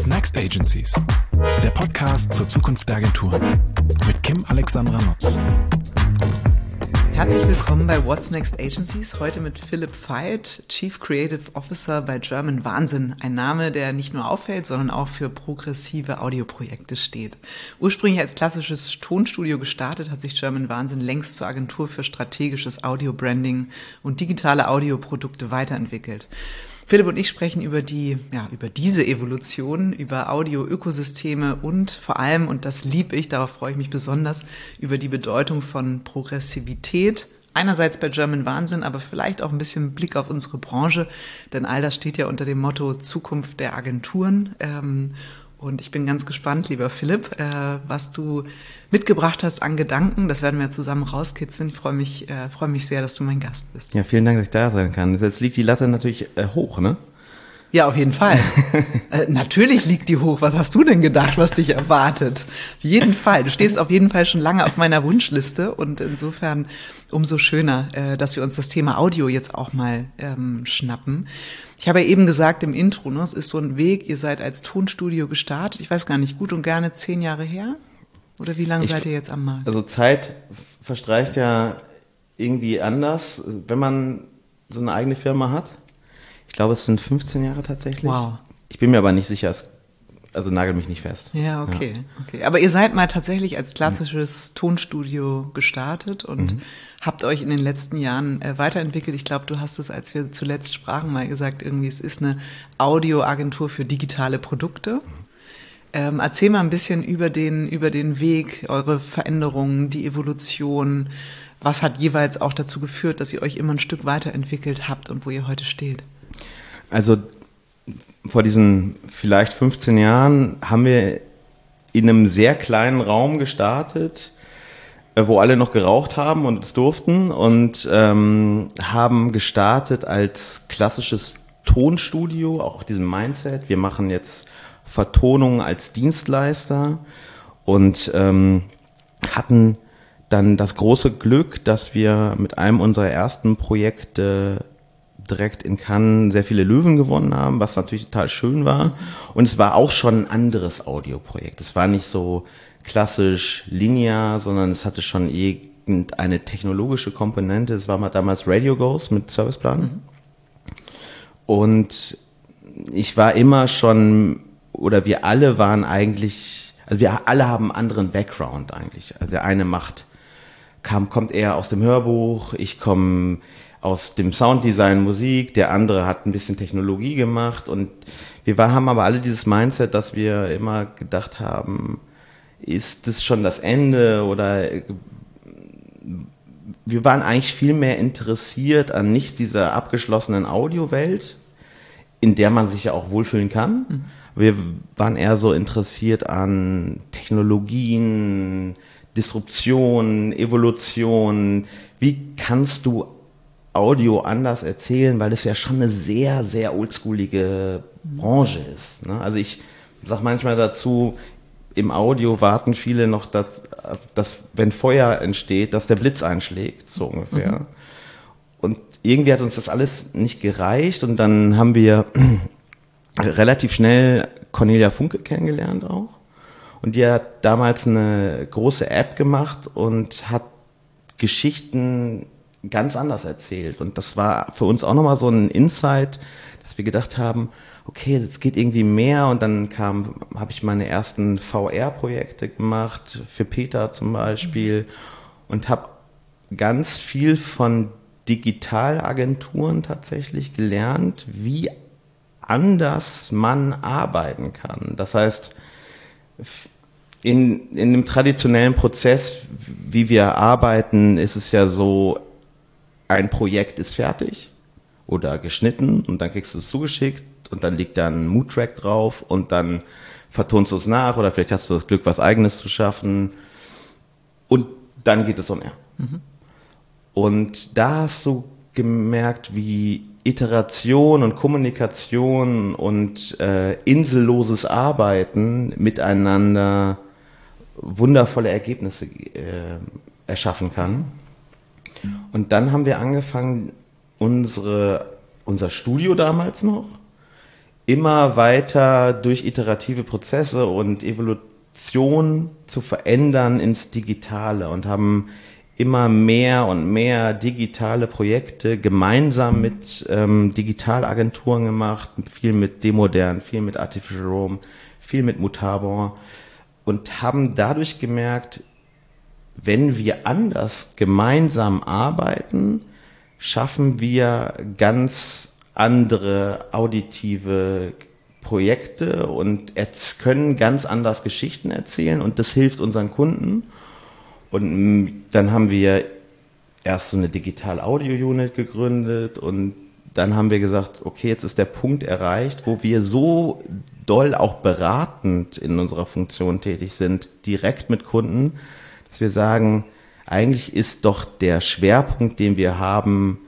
What's Next Agencies? Der Podcast zur Zukunft der Agenturen mit Kim Alexandra Nutz. Herzlich willkommen bei What's Next Agencies, heute mit Philipp Veit, Chief Creative Officer bei German Wahnsinn. Ein Name, der nicht nur auffällt, sondern auch für progressive Audioprojekte steht. Ursprünglich als klassisches Tonstudio gestartet, hat sich German Wahnsinn längst zur Agentur für strategisches Audio-Branding und digitale Audioprodukte weiterentwickelt. Philipp und ich sprechen über diese Evolution, über Audio-Ökosysteme und vor allem, und das liebe ich, darauf freue ich mich besonders, über die Bedeutung von Progressivität. Einerseits bei German Wahnsinn, aber vielleicht auch ein bisschen Blick auf unsere Branche, denn all das steht ja unter dem Motto Zukunft der Agenturen. Und ich bin ganz gespannt, lieber Philipp, was du mitgebracht hast an Gedanken. Das werden wir zusammen rauskitzeln. Ich freue mich sehr, dass du mein Gast bist. Ja, vielen Dank, dass ich da sein kann. Jetzt liegt die Latte natürlich hoch, ne? Ja, auf jeden Fall. Natürlich liegt die hoch. Was hast du denn gedacht, was dich erwartet? Auf jeden Fall. Du stehst auf jeden Fall schon lange auf meiner Wunschliste und insofern umso schöner, dass wir uns das Thema Audio jetzt auch mal schnappen. Ich habe ja eben gesagt im Intro, ne, es ist so ein Weg, ihr seid als Tonstudio gestartet. Ich weiß gar nicht, gut und gerne 10 Jahre her? Oder wie lange seid ihr jetzt am Markt? Also Zeit verstreicht ja irgendwie anders, wenn man so eine eigene Firma hat. Ich glaube, es sind 15 Jahre tatsächlich. Wow. Ich bin mir aber nicht sicher, also nagel mich nicht fest. Ja, okay. Aber ihr seid mal tatsächlich als klassisches Tonstudio gestartet und habt euch in den letzten Jahren weiterentwickelt. Ich glaube, du hast es, als wir zuletzt sprachen, mal gesagt, irgendwie, es ist eine Audioagentur für digitale Produkte. Erzähl mal ein bisschen über den Weg, eure Veränderungen, die Evolution. Was hat jeweils auch dazu geführt, dass ihr euch immer ein Stück weiterentwickelt habt und wo ihr heute steht? Also vor diesen vielleicht 15 Jahren haben wir in einem sehr kleinen Raum gestartet, wo alle noch geraucht haben und es durften und haben gestartet als klassisches Tonstudio, auch diesem Mindset. Wir machen jetzt Vertonungen als Dienstleister und hatten dann das große Glück, dass wir mit einem unserer ersten Projekte direkt in Cannes sehr viele Löwen gewonnen haben, was natürlich total schön war. Und es war auch schon ein anderes Audioprojekt. Es war nicht so klassisch linear, sondern es hatte schon irgendeine technologische Komponente. Es war mal damals Radio Ghost mit Serviceplan. Und ich war immer schon, oder wir alle waren eigentlich, also wir alle haben einen anderen Background eigentlich. Also der eine kommt eher aus dem Hörbuch, ich komme aus dem Sounddesign, Musik, der andere hat ein bisschen Technologie gemacht und wir haben aber alle dieses Mindset, dass wir immer gedacht haben, ist das schon das Ende oder wir waren eigentlich viel mehr interessiert an nicht dieser abgeschlossenen Audiowelt, in der man sich ja auch wohlfühlen kann. Wir waren eher so interessiert an Technologien, Disruption, Evolution. Wie kannst du Audio anders erzählen, weil es ja schon eine sehr, sehr oldschoolige Branche ist. Ne? Also ich sage manchmal dazu, im Audio warten viele noch, dass wenn Feuer entsteht, dass der Blitz einschlägt, so ungefähr. Und irgendwie hat uns das alles nicht gereicht und dann haben wir relativ schnell Cornelia Funke kennengelernt auch. Und die hat damals eine große App gemacht und hat Geschichten ganz anders erzählt. Und das war für uns auch nochmal so ein Insight, dass wir gedacht haben, okay, das geht irgendwie mehr. Und dann habe ich meine ersten VR-Projekte gemacht, für Peter zum Beispiel, und habe ganz viel von Digitalagenturen tatsächlich gelernt, wie anders man arbeiten kann. Das heißt, in dem traditionellen Prozess, wie wir arbeiten, ist es ja so, ein Projekt ist fertig oder geschnitten und dann kriegst du es zugeschickt und dann liegt da ein Mood-Track drauf und dann vertonst du es nach oder vielleicht hast du das Glück, was Eigenes zu schaffen und dann geht es on air. Und da hast du gemerkt, wie Iteration und Kommunikation und inselloses Arbeiten miteinander wundervolle Ergebnisse erschaffen kann. Und dann haben wir angefangen, unser Studio damals noch immer weiter durch iterative Prozesse und Evolution zu verändern ins Digitale und haben immer mehr und mehr digitale Projekte gemeinsam mit Digitalagenturen gemacht, viel mit Demodern, viel mit Artificial Roam, viel mit Mutabor und haben dadurch gemerkt, wenn wir anders gemeinsam arbeiten, schaffen wir ganz andere auditive Projekte und können ganz anders Geschichten erzählen und das hilft unseren Kunden. Und dann haben wir erst so eine Digital-Audio-Unit gegründet und dann haben wir gesagt, okay, jetzt ist der Punkt erreicht, wo wir so doll auch beratend in unserer Funktion tätig sind, direkt mit Kunden, dass wir sagen, eigentlich ist doch der Schwerpunkt, den wir haben,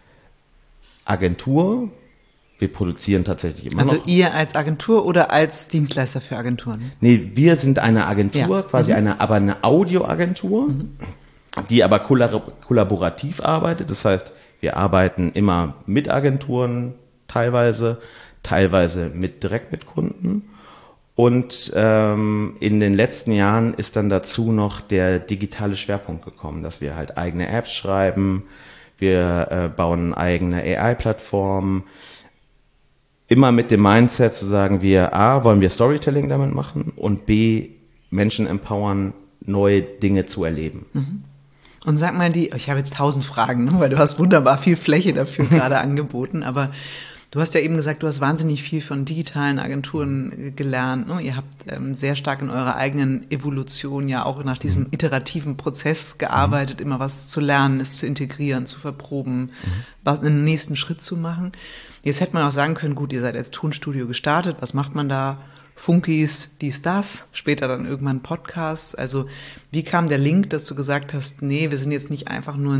Agentur. Wir produzieren tatsächlich immer noch. Also ihr als Agentur oder als Dienstleister für Agenturen? Nee, wir sind eine Agentur, quasi aber eine Audioagentur, die aber kollaborativ arbeitet. Das heißt, wir arbeiten immer mit Agenturen teilweise direkt mit Kunden. Und in den letzten Jahren ist dann dazu noch der digitale Schwerpunkt gekommen, dass wir halt eigene Apps schreiben, wir bauen eigene AI-Plattformen, immer mit dem Mindset zu sagen, wollen wir Storytelling damit machen und B, Menschen empowern, neue Dinge zu erleben. Und sag mal, ich habe jetzt 1000 Fragen, weil du hast wunderbar viel Fläche dafür gerade angeboten, aber du hast ja eben gesagt, du hast wahnsinnig viel von digitalen Agenturen gelernt. Ne? Ihr habt sehr stark in eurer eigenen Evolution ja auch nach diesem iterativen Prozess gearbeitet, immer was zu lernen, es zu integrieren, zu verproben, einen nächsten Schritt zu machen. Jetzt hätte man auch sagen können, gut, ihr seid als Tonstudio gestartet, was macht man da? Funkis, dies, das, später dann irgendwann Podcasts. Also wie kam der Link, dass du gesagt hast, nee, wir sind jetzt nicht einfach nur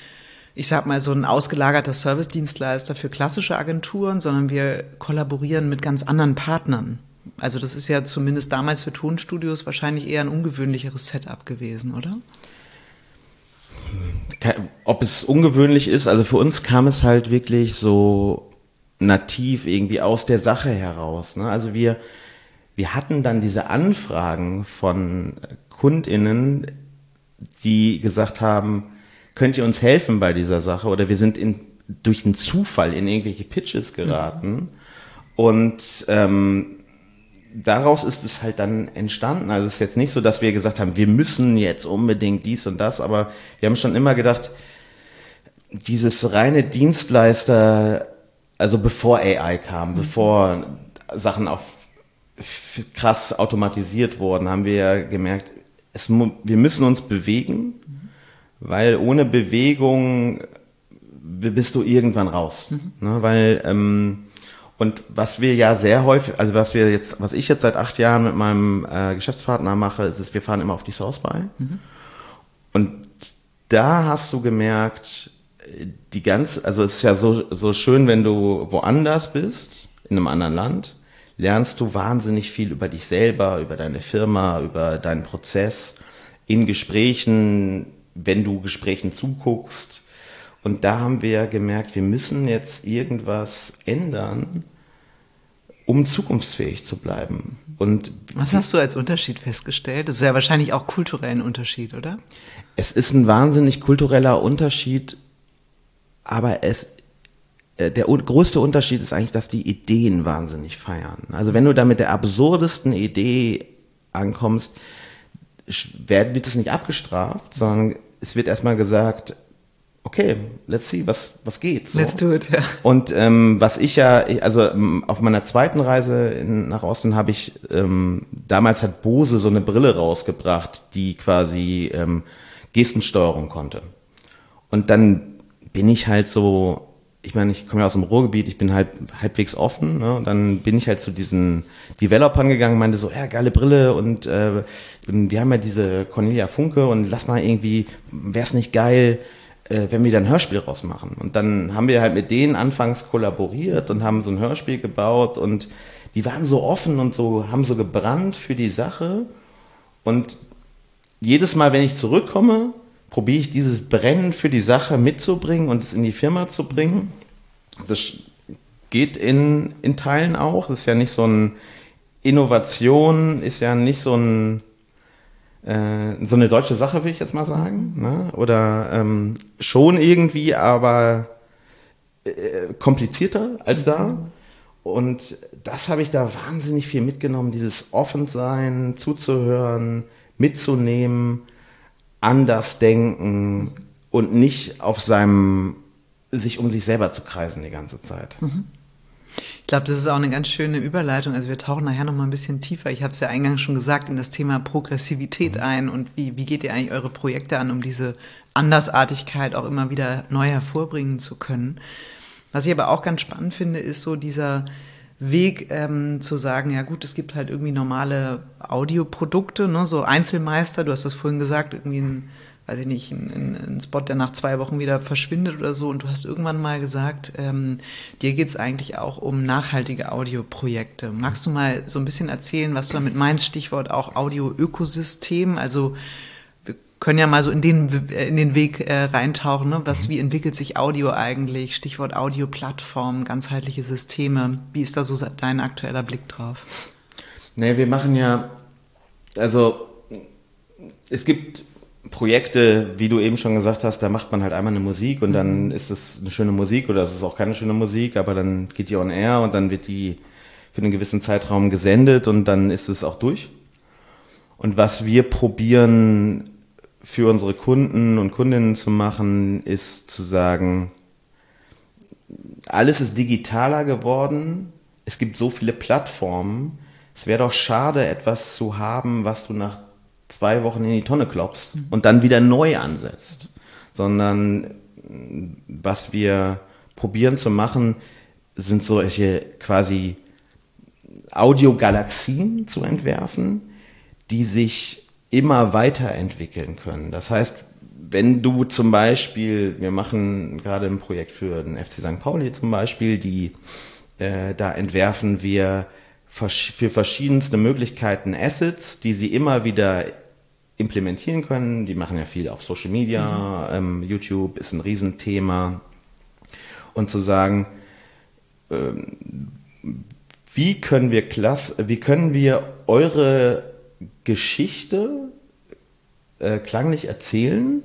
so ein ausgelagerter Service-Dienstleister für klassische Agenturen, sondern wir kollaborieren mit ganz anderen Partnern. Also das ist ja zumindest damals für Tonstudios wahrscheinlich eher ein ungewöhnlicheres Setup gewesen, oder? Ob es ungewöhnlich ist, also für uns kam es halt wirklich so nativ irgendwie aus der Sache heraus. Ne? Also wir hatten dann diese Anfragen von KundInnen, die gesagt haben, könnt ihr uns helfen bei dieser Sache? Oder wir sind durch einen Zufall in irgendwelche Pitches geraten. Und daraus ist es halt dann entstanden. Also es ist jetzt nicht so, dass wir gesagt haben, wir müssen jetzt unbedingt dies und das, aber wir haben schon immer gedacht, dieses reine Dienstleister, also bevor AI kam, bevor Sachen krass automatisiert wurden, haben wir ja gemerkt, wir müssen uns bewegen, weil ohne Bewegung bist du irgendwann raus. Ne? Weil und was wir ja sehr häufig, also was ich jetzt seit 8 Jahren mit meinem Geschäftspartner mache, ist, wir fahren immer auf die South by. Und da hast du gemerkt, also es ist ja so schön, wenn du woanders bist, in einem anderen Land, lernst du wahnsinnig viel über dich selber, über deine Firma, über deinen Prozess, in Gesprächen, wenn du Gesprächen zuguckst. Und da haben wir gemerkt, wir müssen jetzt irgendwas ändern, um zukunftsfähig zu bleiben. Und was hast du als Unterschied festgestellt? Das ist ja wahrscheinlich auch kulturell ein Unterschied, oder? Es ist ein wahnsinnig kultureller Unterschied, aber der größte Unterschied ist eigentlich, dass die Ideen wahnsinnig feiern. Also wenn du da mit der absurdesten Idee ankommst, wird es nicht abgestraft, sondern es wird erstmal gesagt, okay, let's see, was geht. So. Let's do it, ja. Und was ich auf meiner zweiten Reise nach Osten habe ich, damals hat Bose so eine Brille rausgebracht, die quasi Gestensteuerung konnte. Und dann bin ich halt so, ich meine, ich komme ja aus dem Ruhrgebiet, ich bin halt halbwegs offen, ne? Und dann bin ich halt zu diesen Developern gegangen, meinte so, ja, geile Brille und wir haben ja diese Cornelia Funke und lass mal irgendwie, wär's nicht geil, wenn wir da ein Hörspiel rausmachen. Und dann haben wir halt mit denen anfangs kollaboriert und haben so ein Hörspiel gebaut und die waren so offen und so, haben so gebrannt für die Sache und jedes Mal, wenn ich zurückkomme, probiere ich dieses Brennen für die Sache mitzubringen und es in die Firma zu bringen. Das geht in Teilen auch. Das ist ja nicht so ein Innovation, ist ja nicht so eine deutsche Sache, will ich jetzt mal sagen. Ne? Oder schon irgendwie, aber komplizierter als da. Und das habe ich da wahnsinnig viel mitgenommen, dieses Offensein, zuzuhören, mitzunehmen, anders denken und nicht sich um sich selber zu kreisen die ganze Zeit. Ich glaube, das ist auch eine ganz schöne Überleitung. Also wir tauchen nachher noch mal ein bisschen tiefer, ich habe es ja eingangs schon gesagt, in das Thema Progressivität ein und wie geht ihr eigentlich eure Projekte an, um diese Andersartigkeit auch immer wieder neu hervorbringen zu können. Was ich aber auch ganz spannend finde, ist so dieser Weg zu sagen, ja gut, es gibt halt irgendwie normale Audioprodukte, ne, so Einzelmeister, du hast das vorhin gesagt, irgendwie ein Spot, der nach 2 Wochen wieder verschwindet oder so, und du hast irgendwann mal gesagt, dir geht es eigentlich auch um nachhaltige Audioprojekte. Magst du mal so ein bisschen erzählen, was du damit meinst, Stichwort auch Audio-Ökosystem, also können ja mal so in den Weg reintauchen, ne? Wie entwickelt sich Audio eigentlich? Stichwort Audioplattformen, ganzheitliche Systeme. Wie ist da so dein aktueller Blick drauf? Nee, wir machen ja, also es gibt Projekte, wie du eben schon gesagt hast, da macht man halt einmal eine Musik und dann ist es eine schöne Musik oder es ist auch keine schöne Musik, aber dann geht die on air und dann wird die für einen gewissen Zeitraum gesendet und dann ist es auch durch. Und was wir probieren für unsere Kunden und Kundinnen zu machen, ist zu sagen, alles ist digitaler geworden, es gibt so viele Plattformen, es wäre doch schade, etwas zu haben, was du nach 2 Wochen in die Tonne klopfst und dann wieder neu ansetzt. Sondern was wir probieren zu machen, sind solche quasi Audiogalaxien zu entwerfen, die sich immer weiterentwickeln können. Das heißt, wenn du zum Beispiel, wir machen gerade ein Projekt für den FC St. Pauli zum Beispiel, da entwerfen wir für verschiedenste Möglichkeiten Assets, die sie immer wieder implementieren können. Die machen ja viel auf Social Media, YouTube ist ein Riesenthema. Und zu sagen, wie können wir eure Geschichte klanglich erzählen,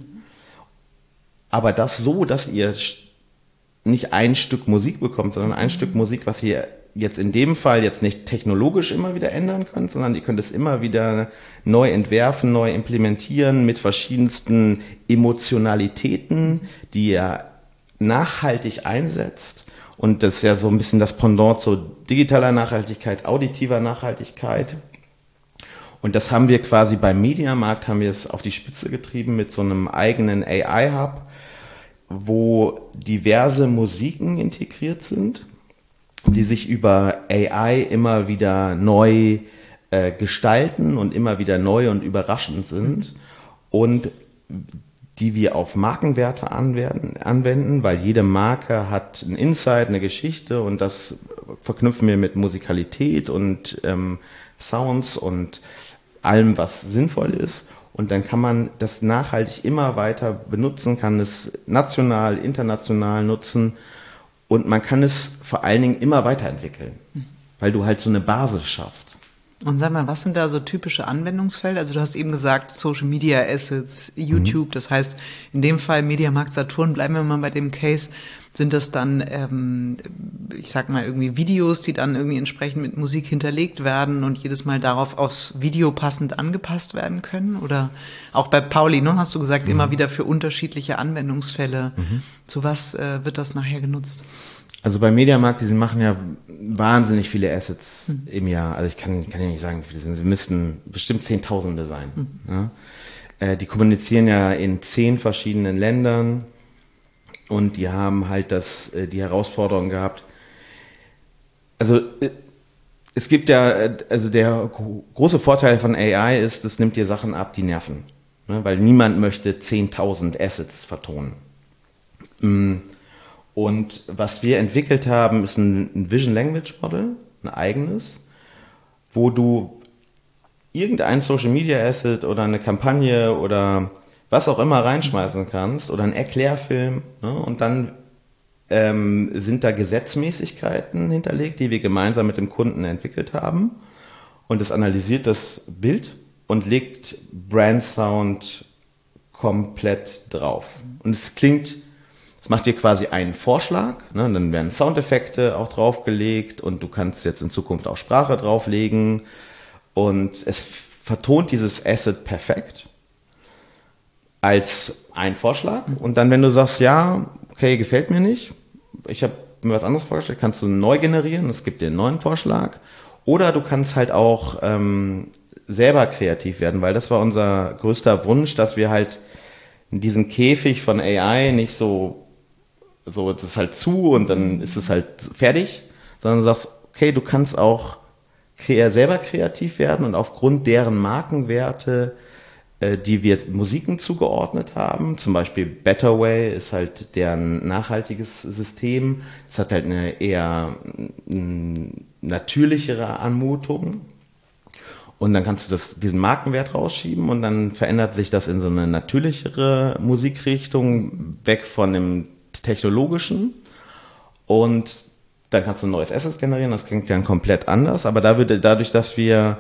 aber das so, dass ihr nicht ein Stück Musik bekommt, sondern ein Stück Musik, was ihr jetzt in dem Fall jetzt nicht technologisch immer wieder ändern könnt, sondern ihr könnt es immer wieder neu entwerfen, neu implementieren mit verschiedensten Emotionalitäten, die ihr nachhaltig einsetzt. Und das ist ja so ein bisschen das Pendant zu digitaler Nachhaltigkeit, auditiver Nachhaltigkeit. Und das haben wir quasi beim Mediamarkt, haben wir es auf die Spitze getrieben mit so einem eigenen AI-Hub, wo diverse Musiken integriert sind, die sich über AI immer wieder neu gestalten und immer wieder neu und überraschend sind und die wir auf Markenwerte anwenden, weil jede Marke hat einen Insight, eine Geschichte und das verknüpfen wir mit Musikalität und Sounds und allem, was sinnvoll ist. Und dann kann man das nachhaltig immer weiter benutzen, kann es national, international nutzen und man kann es vor allen Dingen immer weiterentwickeln, weil du halt so eine Basis schaffst. Und sag mal, was sind da so typische Anwendungsfelder? Also du hast eben gesagt, Social Media Assets, YouTube, das heißt, in dem Fall Mediamarkt Saturn, bleiben wir mal bei dem Case, sind das dann, ich sag mal, irgendwie Videos, die dann irgendwie entsprechend mit Musik hinterlegt werden und jedes Mal darauf aufs Video passend angepasst werden können? Oder auch bei Pauli, ne, hast du gesagt, immer wieder für unterschiedliche Anwendungsfälle. Zu was wird das nachher genutzt? Also bei Mediamarkt, die machen ja wahnsinnig viele Assets im Jahr. Also ich kann ja nicht sagen, wie viele sind. Sie müssten bestimmt Zehntausende sein. Ja? Die kommunizieren ja in 10 verschiedenen Ländern und die haben halt die Herausforderung gehabt. Also es gibt ja, also der große Vorteil von AI ist, es nimmt dir Sachen ab, die nerven. Ne? Weil niemand möchte 10.000 Assets vertonen. Und was wir entwickelt haben, ist ein Vision Language Model, ein eigenes, wo du irgendein Social Media Asset oder eine Kampagne oder was auch immer reinschmeißen kannst oder einen Erklärfilm, ne? Und dann sind da Gesetzmäßigkeiten hinterlegt, die wir gemeinsam mit dem Kunden entwickelt haben. Und es analysiert das Bild und legt Brand Sound komplett drauf. Und es macht dir quasi einen Vorschlag, ne? Und dann werden Soundeffekte auch draufgelegt und du kannst jetzt in Zukunft auch Sprache drauflegen. Und es vertont dieses Asset perfekt als ein Vorschlag. Und dann, wenn du sagst, ja, okay, gefällt mir nicht, ich habe mir was anderes vorgestellt, kannst du neu generieren, es gibt dir einen neuen Vorschlag. Oder du kannst halt auch selber kreativ werden, weil das war unser größter Wunsch, dass wir halt in diesen Käfig von AI nicht so das ist halt zu und dann ist es halt fertig, sondern du sagst, okay, du kannst auch selber kreativ werden und aufgrund deren Markenwerte, die wir Musiken zugeordnet haben, zum Beispiel Better Way ist halt deren nachhaltiges System, es hat halt eine eher natürlichere Anmutung und dann kannst du diesen Markenwert rausschieben und dann verändert sich das in so eine natürlichere Musikrichtung, weg von dem technologischen und dann kannst du ein neues Asset generieren, das klingt dann komplett anders, aber dadurch, dass wir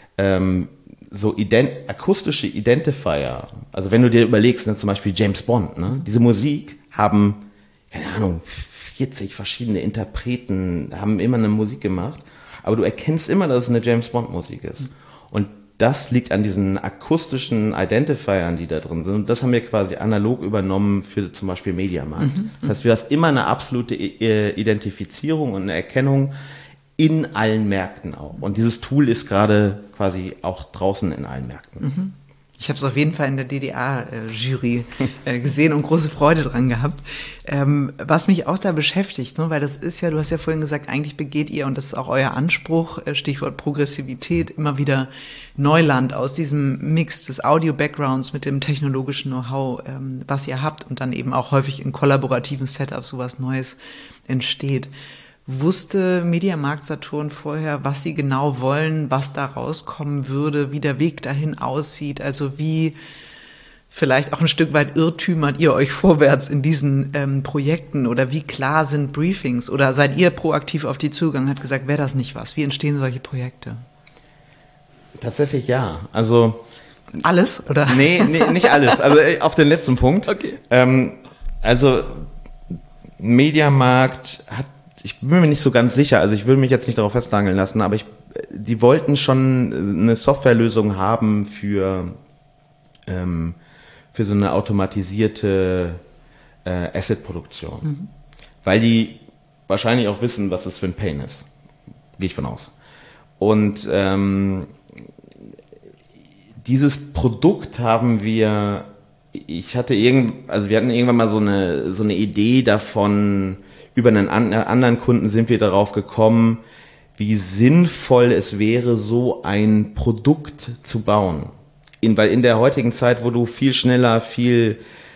so akustische Identifier, also wenn du dir überlegst, ne, zum Beispiel James Bond, ne, diese Musik haben, keine Ahnung, 40 verschiedene Interpreten, haben immer eine Musik gemacht, aber du erkennst immer, dass es eine James Bond Musik ist. Und das liegt an diesen akustischen Identifiern, die da drin sind. Und das haben wir quasi analog übernommen für zum Beispiel Mediamarkt. Das heißt, du hast immer eine absolute Identifizierung und eine Erkennung in allen Märkten auch. Und dieses Tool ist gerade quasi auch draußen in allen Märkten. Ich habe es auf jeden Fall in der DDA-Jury gesehen und große Freude dran gehabt. Was mich auch da beschäftigt, ne, weil das ist ja, du hast ja vorhin gesagt, eigentlich begeht ihr, und das ist auch euer Anspruch, Stichwort Progressivität, immer wieder Neuland aus diesem Mix des Audio-Backgrounds mit dem technologischen Know-how, was ihr habt und dann eben auch häufig in kollaborativen Setups sowas Neues entsteht. Wusste Mediamarkt Saturn vorher, was sie genau wollen, was da rauskommen würde, wie der Weg dahin aussieht, also wie vielleicht auch ein Stück weit irrtümert ihr euch vorwärts in diesen Projekten oder wie klar sind Briefings oder seid ihr proaktiv auf die zugegangen, hat gesagt, wäre das nicht was? Wie entstehen solche Projekte? Tatsächlich ja, also alles, oder? Nee, nicht alles, also auf den letzten Punkt. Okay. Also Mediamarkt ich bin mir nicht so ganz sicher, also ich will mich jetzt nicht darauf festnageln lassen, aber die wollten schon eine Softwarelösung haben für so eine automatisierte Asset-Produktion. Weil die wahrscheinlich auch wissen, was das für ein Pain ist. Gehe ich von aus. Und dieses Produkt haben wir, wir hatten irgendwann mal so eine Idee davon, über einen anderen Kunden sind wir darauf gekommen, wie sinnvoll es wäre, so ein Produkt zu bauen. Weil in der heutigen Zeit, wo du viel schneller, viel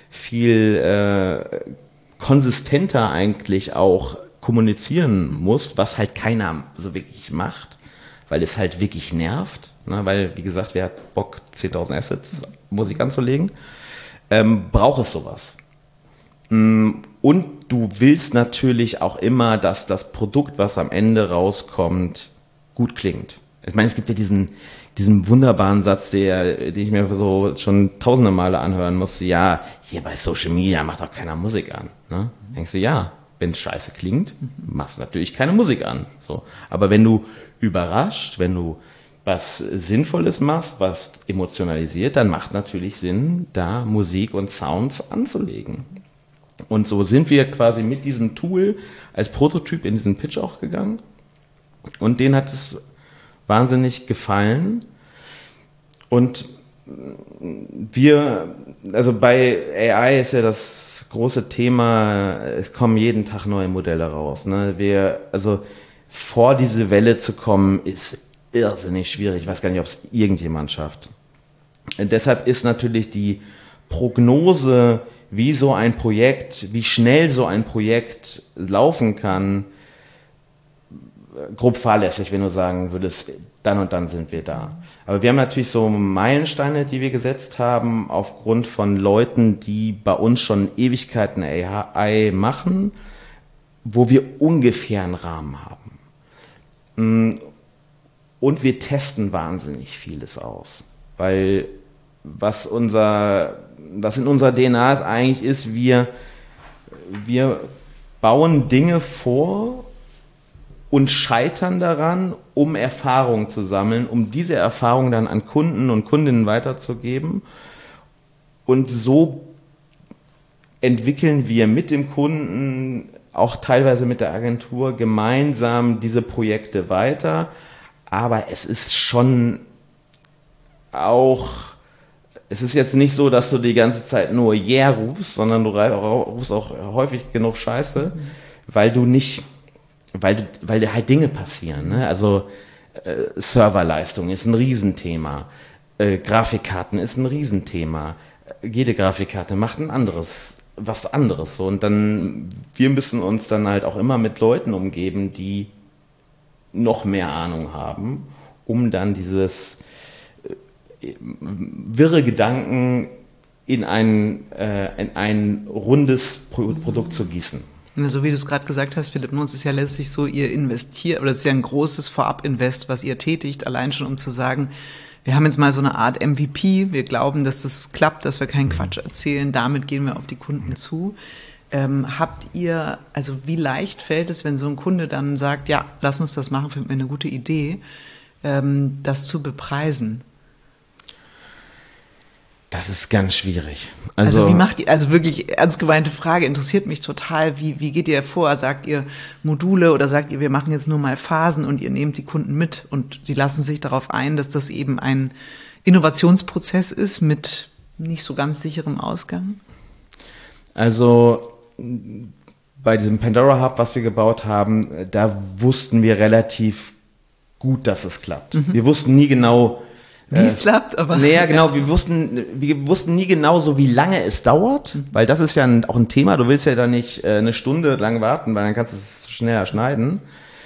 konsistenter eigentlich auch kommunizieren musst, was halt keiner so wirklich macht, weil es halt wirklich nervt, ne? Weil, wie gesagt, wer hat Bock, 10.000 Assets Musik anzulegen, braucht es sowas. Und du willst natürlich auch immer, dass das Produkt, was am Ende rauskommt, gut klingt. Ich meine, es gibt ja diesen wunderbaren Satz, den ich mir so schon tausende Male anhören musste. Ja, hier bei Social Media macht doch keiner Musik an. Ne? Denkst du, ja, wenn es scheiße klingt, machst du natürlich keine Musik an. So. Aber wenn du überrascht, wenn du was Sinnvolles machst, was emotionalisiert, dann macht natürlich Sinn, da Musik und Sounds anzulegen. Und so sind wir quasi mit diesem Tool als Prototyp in diesen Pitch auch gegangen. Und denen hat es wahnsinnig gefallen. Und also bei AI ist ja das große Thema, es kommen jeden Tag neue Modelle raus. Ne? Also vor diese Welle zu kommen, ist irrsinnig schwierig. Ich weiß gar nicht, ob es irgendjemand schafft. Und deshalb ist natürlich die Prognose, wie schnell so ein Projekt laufen kann, grob fahrlässig, wenn du sagen würdest, dann und dann sind wir da. Aber wir haben natürlich so Meilensteine, die wir gesetzt haben, aufgrund von Leuten, die bei uns schon Ewigkeiten AI machen, wo wir ungefähr einen Rahmen haben. Und wir testen wahnsinnig vieles aus. Weil was in unserer DNA ist eigentlich ist, wir bauen Dinge vor und scheitern daran, um Erfahrung zu sammeln, um diese Erfahrung dann an Kunden und Kundinnen weiterzugeben. Und so entwickeln wir mit dem Kunden, auch teilweise mit der Agentur, gemeinsam diese Projekte weiter. Aber es ist schon auch, es ist jetzt nicht so, dass du die ganze Zeit nur Yeah rufst, sondern du rufst auch häufig genug Scheiße, weil halt Dinge passieren. Ne? Also Serverleistung ist ein Riesenthema, Grafikkarten ist ein Riesenthema. Jede Grafikkarte macht was anderes. So. Und wir müssen uns dann halt auch immer mit Leuten umgeben, die noch mehr Ahnung haben, um dann dieses wirre Gedanken in ein rundes Produkt zu gießen. So wie du es gerade gesagt hast, Philipp, es ist ja letztlich so, ihr investiert, oder es ist ja ein großes Vorab-Invest, was ihr tätigt, allein schon um zu sagen, wir haben jetzt mal so eine Art MVP, wir glauben, dass das klappt, dass wir keinen Quatsch erzählen, damit gehen wir auf die Kunden zu. Habt ihr, also wie leicht fällt es, wenn so ein Kunde dann sagt, ja, lass uns das machen, finden wir eine gute Idee, das zu bepreisen? Das ist ganz schwierig. Also wie macht ihr, also wirklich ernst gemeinte Frage, interessiert mich total, wie geht ihr vor? Sagt ihr Module oder sagt ihr, wir machen jetzt nur mal Phasen und ihr nehmt die Kunden mit und sie lassen sich darauf ein, dass das eben ein Innovationsprozess ist mit nicht so ganz sicherem Ausgang? Also bei diesem Pandora Hub, was wir gebaut haben, da wussten wir relativ gut, dass es klappt. Wir wussten nie genau, wie es klappt, aber... Naja, genau, wir wussten nie genau so, wie lange es dauert, weil das ist ja auch ein Thema, du willst ja da nicht eine Stunde lang warten, weil dann kannst du es schneller schneiden.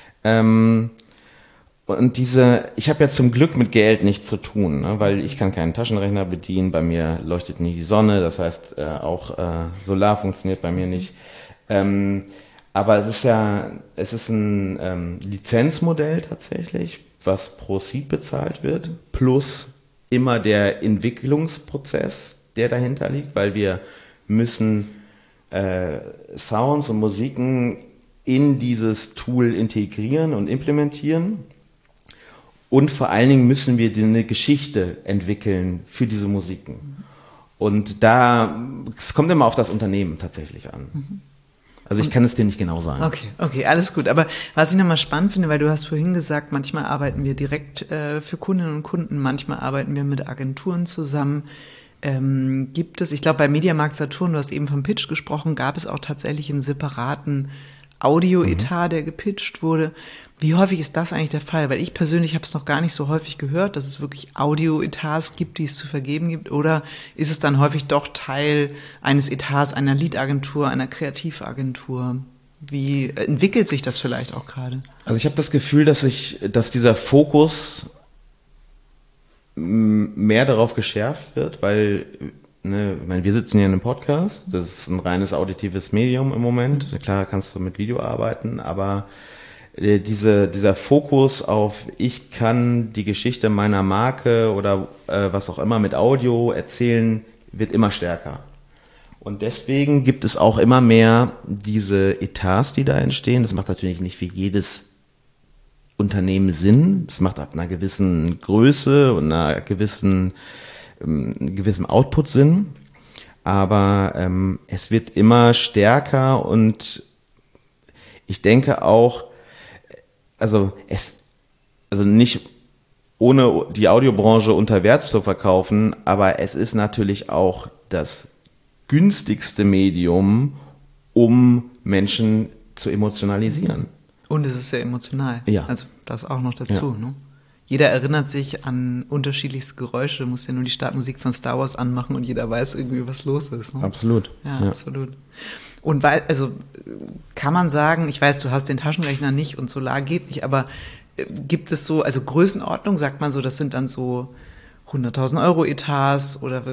Und ich habe ja zum Glück mit Geld nichts zu tun, ne, weil ich kann keinen Taschenrechner bedienen, bei mir leuchtet nie die Sonne, das heißt auch Solar funktioniert bei mir nicht. Aber es ist ein Lizenzmodell tatsächlich, was pro Seat bezahlt wird, plus immer der Entwicklungsprozess, der dahinter liegt, weil wir müssen Sounds und Musiken in dieses Tool integrieren und implementieren. Und vor allen Dingen müssen wir eine Geschichte entwickeln für diese Musiken. Und es kommt immer auf das Unternehmen tatsächlich an. Also ich kann es dir nicht genau sagen. Okay, alles gut. Aber was ich nochmal spannend finde, weil du hast vorhin gesagt, manchmal arbeiten wir direkt für Kundinnen und Kunden, manchmal arbeiten wir mit Agenturen zusammen. Gibt es, ich glaube bei Mediamarkt Saturn, du hast eben vom Pitch gesprochen, gab es auch tatsächlich einen separaten Audio-Etat, der gepitcht wurde. Wie häufig ist das eigentlich der Fall? Weil ich persönlich habe es noch gar nicht so häufig gehört, dass es wirklich Audio-Etats gibt, die es zu vergeben gibt. Oder ist es dann häufig doch Teil eines Etats, einer Lead-Agentur, einer Kreativagentur? Wie entwickelt sich das vielleicht auch gerade? Also ich habe das Gefühl, dass dieser Fokus mehr darauf geschärft wird, weil wir sitzen hier in einem Podcast, das ist ein reines auditives Medium im Moment. Klar kannst du mit Video arbeiten, aber dieser Fokus auf, ich kann die Geschichte meiner Marke oder was auch immer mit Audio erzählen, wird immer stärker. Und deswegen gibt es auch immer mehr diese Etats, die da entstehen. Das macht natürlich nicht für jedes Unternehmen Sinn. Das macht ab einer gewissen Größe und einem gewissen Output Sinn. Aber es wird immer stärker und ich denke auch, also nicht ohne die Audiobranche unter Wert zu verkaufen, aber es ist natürlich auch das günstigste Medium, um Menschen zu emotionalisieren. Und es ist sehr emotional. Ja. Also das auch noch dazu. Ja. Ne? Jeder erinnert sich an unterschiedlichste Geräusche, muss ja nur die Startmusik von Star Wars anmachen und jeder weiß irgendwie, was los ist. Ne? Absolut. Ja, absolut. Und kann man sagen, ich weiß, du hast den Taschenrechner nicht und Solar geht nicht, aber gibt es so, also Größenordnung, sagt man so, das sind dann so 100.000 Euro Etats oder?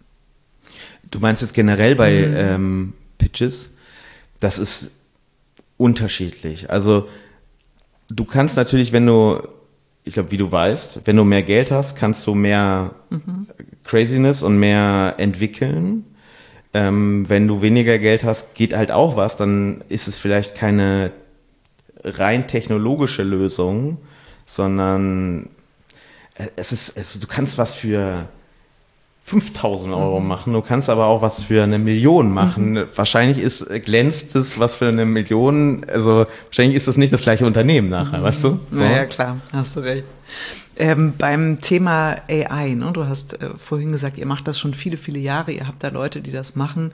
Du meinst jetzt generell bei Pitches? Das ist unterschiedlich. Also du kannst natürlich, ich glaube, wie du weißt, wenn du mehr Geld hast, kannst du mehr Craziness und mehr entwickeln. Wenn du weniger Geld hast, geht halt auch was, dann ist es vielleicht keine rein technologische Lösung, sondern du kannst was für 5.000 Euro machen, du kannst aber auch was für 1 Million machen. Wahrscheinlich glänzt es was für 1 Million, also wahrscheinlich ist das nicht das gleiche Unternehmen nachher, weißt du? So. Naja, klar, hast du recht. Beim Thema AI, ne, du hast vorhin gesagt, ihr macht das schon viele, viele Jahre, ihr habt da Leute, die das machen.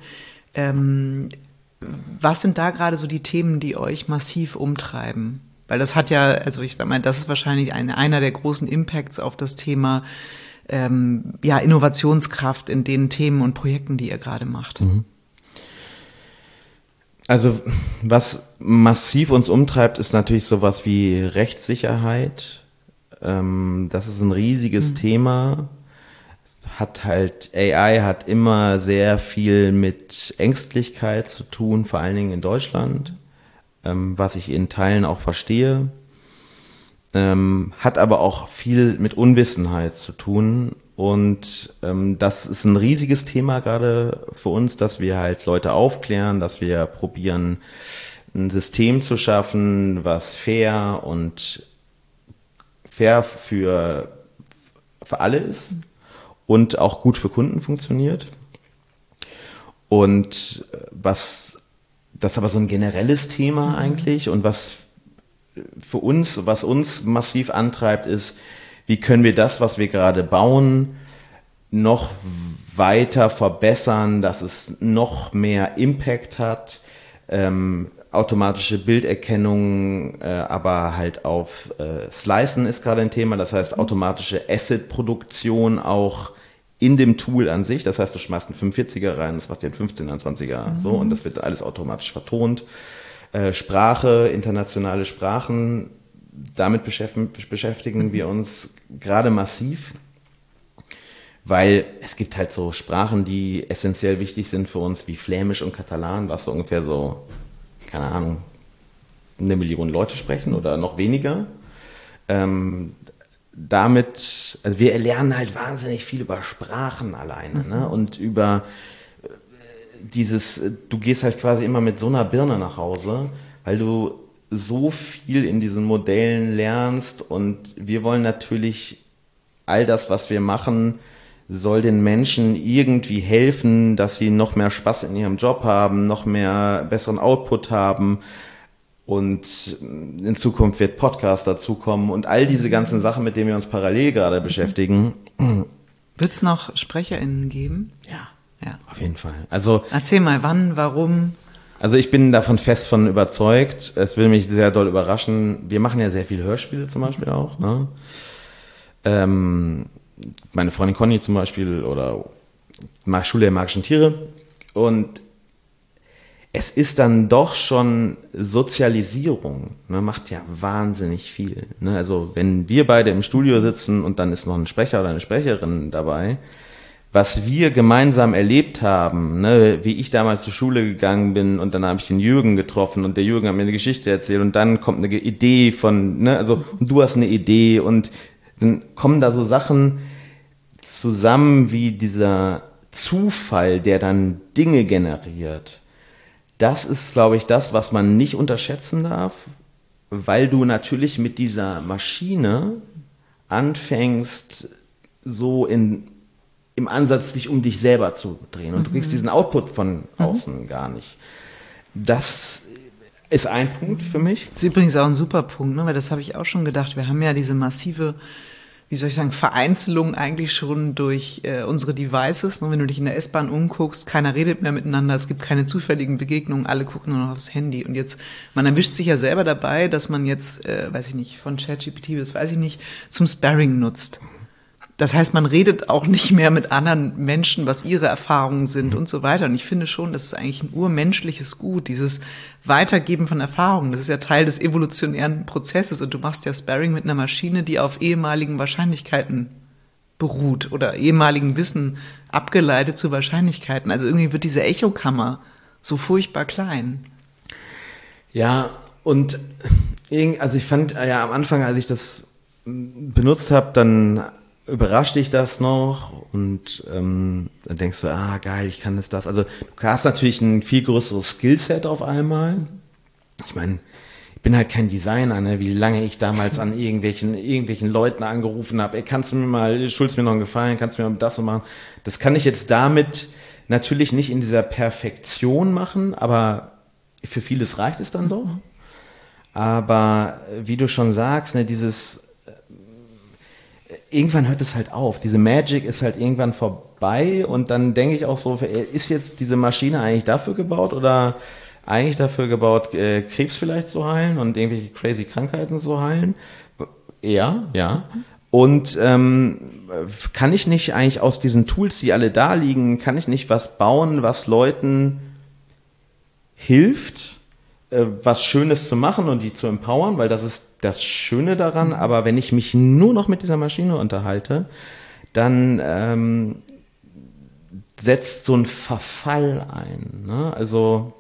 Was sind da gerade so die Themen, die euch massiv umtreiben? Weil das hat ja, also ich meine, das ist wahrscheinlich einer der großen Impacts auf das Thema Innovationskraft in den Themen und Projekten, die ihr gerade macht. Also was massiv uns umtreibt, ist natürlich sowas wie Rechtssicherheit. Das ist ein riesiges Thema. AI hat immer sehr viel mit Ängstlichkeit zu tun, vor allen Dingen in Deutschland, was ich in Teilen auch verstehe. Hat aber auch viel mit Unwissenheit zu tun. Und das ist ein riesiges Thema gerade für uns, dass wir halt Leute aufklären, dass wir probieren, ein System zu schaffen, was fair für alle ist und auch gut für Kunden funktioniert. Und das ist aber so ein generelles Thema eigentlich, und was uns massiv antreibt, ist, wie können wir das, was wir gerade bauen, noch weiter verbessern, dass es noch mehr Impact hat, automatische Bilderkennung, aber halt auf Slicen ist gerade ein Thema, das heißt automatische Asset-Produktion auch in dem Tool an sich, das heißt, du schmeißt einen 45er rein, das macht dir einen 15er, einen 20er, so, und das wird alles automatisch vertont. Sprache, internationale Sprachen, damit beschäftigen wir uns gerade massiv, weil es gibt halt so Sprachen, die essentiell wichtig sind für uns, wie Flämisch und Katalan, was so ungefähr so, keine Ahnung, 1 Million Leute sprechen oder noch weniger. Also wir lernen halt wahnsinnig viel über Sprachen alleine, ne? Und über du gehst halt quasi immer mit so einer Birne nach Hause, weil du so viel in diesen Modellen lernst, und wir wollen natürlich all das, was wir machen, soll den Menschen irgendwie helfen, dass sie noch mehr Spaß in ihrem Job haben, noch mehr besseren Output haben, und in Zukunft wird Podcast dazukommen und all diese ganzen Sachen, mit denen wir uns parallel gerade beschäftigen. Wird es noch SprecherInnen geben? Ja, auf jeden Fall. Also erzähl mal, wann, warum? Also ich bin davon fest von überzeugt. Es will mich sehr doll überraschen. Wir machen ja sehr viele Hörspiele zum Beispiel auch, ne? Meine Freundin Conny zum Beispiel, oder Schule der magischen Tiere. Und es ist dann doch schon Sozialisierung, ne? Macht ja wahnsinnig viel, ne? Also wenn wir beide im Studio sitzen und dann ist noch ein Sprecher oder eine Sprecherin dabei, was wir gemeinsam erlebt haben, ne, wie ich damals zur Schule gegangen bin, und dann habe ich den Jürgen getroffen und der Jürgen hat mir eine Geschichte erzählt, und dann kommt eine Idee und du hast eine Idee, und dann kommen da so Sachen zusammen wie dieser Zufall, der dann Dinge generiert. Das ist, glaube ich, das, was man nicht unterschätzen darf, weil du natürlich mit dieser Maschine anfängst, so im Ansatz dich um dich selber zu drehen, und du kriegst diesen Output von außen gar nicht. Das ist ein Punkt für mich. Das ist übrigens auch ein super Punkt, ne? Weil das habe ich auch schon gedacht. Wir haben ja diese massive, wie soll ich sagen, Vereinzelung eigentlich schon durch unsere Devices. Ne? Wenn du dich in der S-Bahn umguckst, keiner redet mehr miteinander, es gibt keine zufälligen Begegnungen, alle gucken nur noch aufs Handy. Und jetzt, man erwischt sich ja selber dabei, dass man jetzt, weiß ich nicht, von ChatGPT bis weiß ich nicht, zum Sparring nutzt. Das heißt, man redet auch nicht mehr mit anderen Menschen, was ihre Erfahrungen sind und so weiter. Und ich finde schon, das ist eigentlich ein urmenschliches Gut, dieses Weitergeben von Erfahrungen. Das ist ja Teil des evolutionären Prozesses. Und du machst ja Sparring mit einer Maschine, die auf ehemaligen Wahrscheinlichkeiten beruht oder ehemaligen Wissen abgeleitet zu Wahrscheinlichkeiten. Also irgendwie wird diese Echokammer so furchtbar klein. Ja, und also ich fand ja am Anfang, als ich das benutzt habe, dann überrascht dich das noch und dann denkst du, geil, ich kann das. Also du hast natürlich ein viel größeres Skillset auf einmal. Ich meine, ich bin halt kein Designer, ne? Wie lange ich damals an irgendwelchen Leuten angerufen habe, kannst du mir mal, schuldest mir noch einen Gefallen, kannst du mir mal das so machen. Das kann ich jetzt damit natürlich nicht in dieser Perfektion machen, aber für vieles reicht es dann doch. Aber wie du schon sagst, ne, irgendwann hört es halt auf. Diese Magic ist halt irgendwann vorbei und dann denke ich auch so, ist jetzt diese Maschine eigentlich dafür gebaut oder eigentlich dafür gebaut, Krebs vielleicht zu heilen und irgendwelche crazy Krankheiten zu heilen? Ja. Und kann ich nicht eigentlich aus diesen Tools, die alle da liegen, kann ich nicht was bauen, was Leuten hilft, was Schönes zu machen und die zu empowern, weil das ist das Schöne daran. Aber wenn ich mich nur noch mit dieser Maschine unterhalte, dann setzt so ein Verfall ein. Ne? Also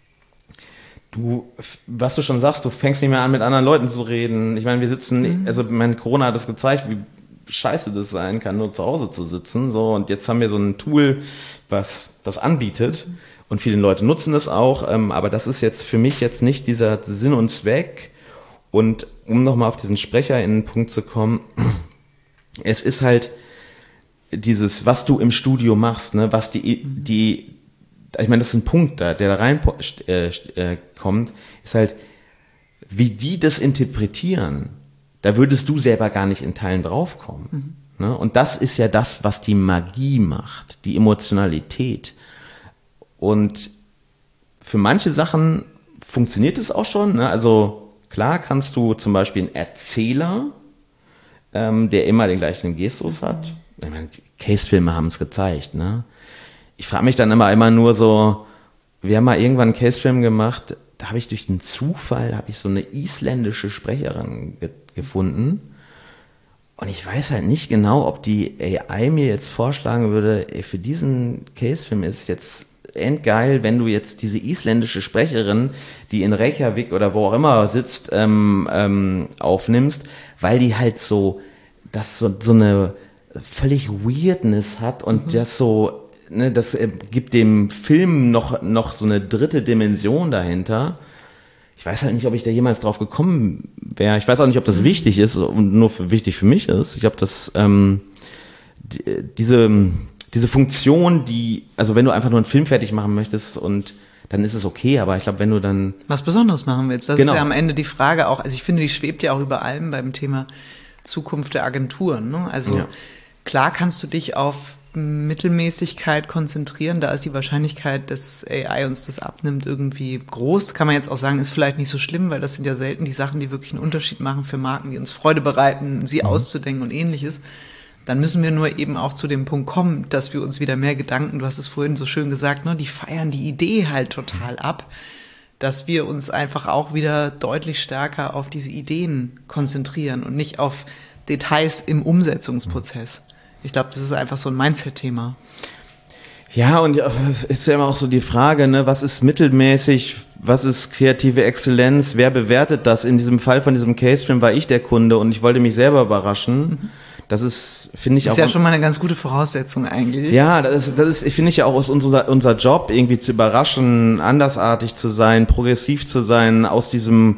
was du schon sagst, du fängst nicht mehr an, mit anderen Leuten zu reden. Ich meine, wir sitzen, also Corona hat es gezeigt, wie scheiße das sein kann, nur zu Hause zu sitzen. So, und jetzt haben wir so ein Tool, was das anbietet. Und viele Leute nutzen es auch, aber das ist jetzt für mich jetzt nicht dieser Sinn und Zweck. Und um nochmal auf diesen SprecherInnen-Punkt zu kommen, es ist halt dieses, was du im Studio machst, ne, was ich meine, das ist ein Punkt der da rein kommt, ist halt, wie die das interpretieren, da würdest du selber gar nicht in Teilen draufkommen. Ne? Und das ist ja das, was die Magie macht, die Emotionalität. Und für manche Sachen funktioniert es auch schon. Ne? Also klar kannst du zum Beispiel einen Erzähler, der immer den gleichen Gestus hat. Ich meine, Case-Filme haben es gezeigt. Ne? Ich frage mich dann immer nur so, wir haben mal irgendwann einen Case-Film gemacht, da habe ich durch den Zufall, so eine isländische Sprecherin gefunden. Und ich weiß halt nicht genau, ob die AI mir jetzt vorschlagen würde, für diesen Case-Film ist jetzt endgeil, wenn du jetzt diese isländische Sprecherin, die in Reykjavik oder wo auch immer sitzt, aufnimmst, weil die halt so eine völlig Weirdness hat und das so, ne, das gibt dem Film noch so eine dritte Dimension dahinter. Ich weiß halt nicht, ob ich da jemals drauf gekommen wäre. Ich weiß auch nicht, ob das wichtig ist und nur wichtig für mich ist. Ich glaube, dass diese Funktion, also wenn du einfach nur einen Film fertig machen möchtest und dann ist es okay, aber ich glaube, wenn du dann was Besonderes machen willst, das genau. Ist ja am Ende die Frage auch, also ich finde, die schwebt ja auch über allem beim Thema Zukunft der Agenturen. Ne? Also klar kannst du dich auf Mittelmäßigkeit konzentrieren, da ist die Wahrscheinlichkeit, dass AI uns das abnimmt, irgendwie groß. Kann man jetzt auch sagen, ist vielleicht nicht so schlimm, weil das sind ja selten die Sachen, die wirklich einen Unterschied machen für Marken, die uns Freude bereiten, sie auszudenken und ähnliches. Dann müssen wir nur eben auch zu dem Punkt kommen, dass wir uns wieder mehr Gedanken, du hast es vorhin so schön gesagt, ne, die feiern die Idee halt total ab, dass wir uns einfach auch wieder deutlich stärker auf diese Ideen konzentrieren und nicht auf Details im Umsetzungsprozess. Ich glaube, das ist einfach so ein Mindset-Thema. Ja, und es ist ja immer auch so die Frage, ne, was ist mittelmäßig, was ist kreative Exzellenz, wer bewertet das? In diesem Fall von diesem Case-Film war ich der Kunde und ich wollte mich selber überraschen. Das ist, finde ich, ist auch. Ist ja schon mal eine ganz gute Voraussetzung eigentlich. Ja, das ist, finde ich ja auch unser Job, irgendwie zu überraschen, andersartig zu sein, progressiv zu sein, aus dem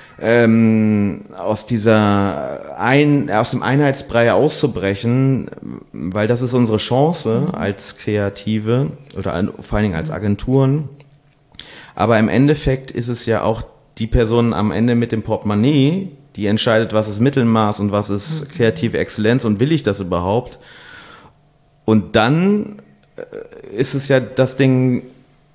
Einheitsbrei auszubrechen, weil das ist unsere Chance als Kreative oder vor allen Dingen als Agenturen. Aber im Endeffekt ist es ja auch die Person am Ende mit dem Portemonnaie, die entscheidet, was ist Mittelmaß und was ist kreative Exzellenz und will ich das überhaupt? Und dann ist es ja das Ding,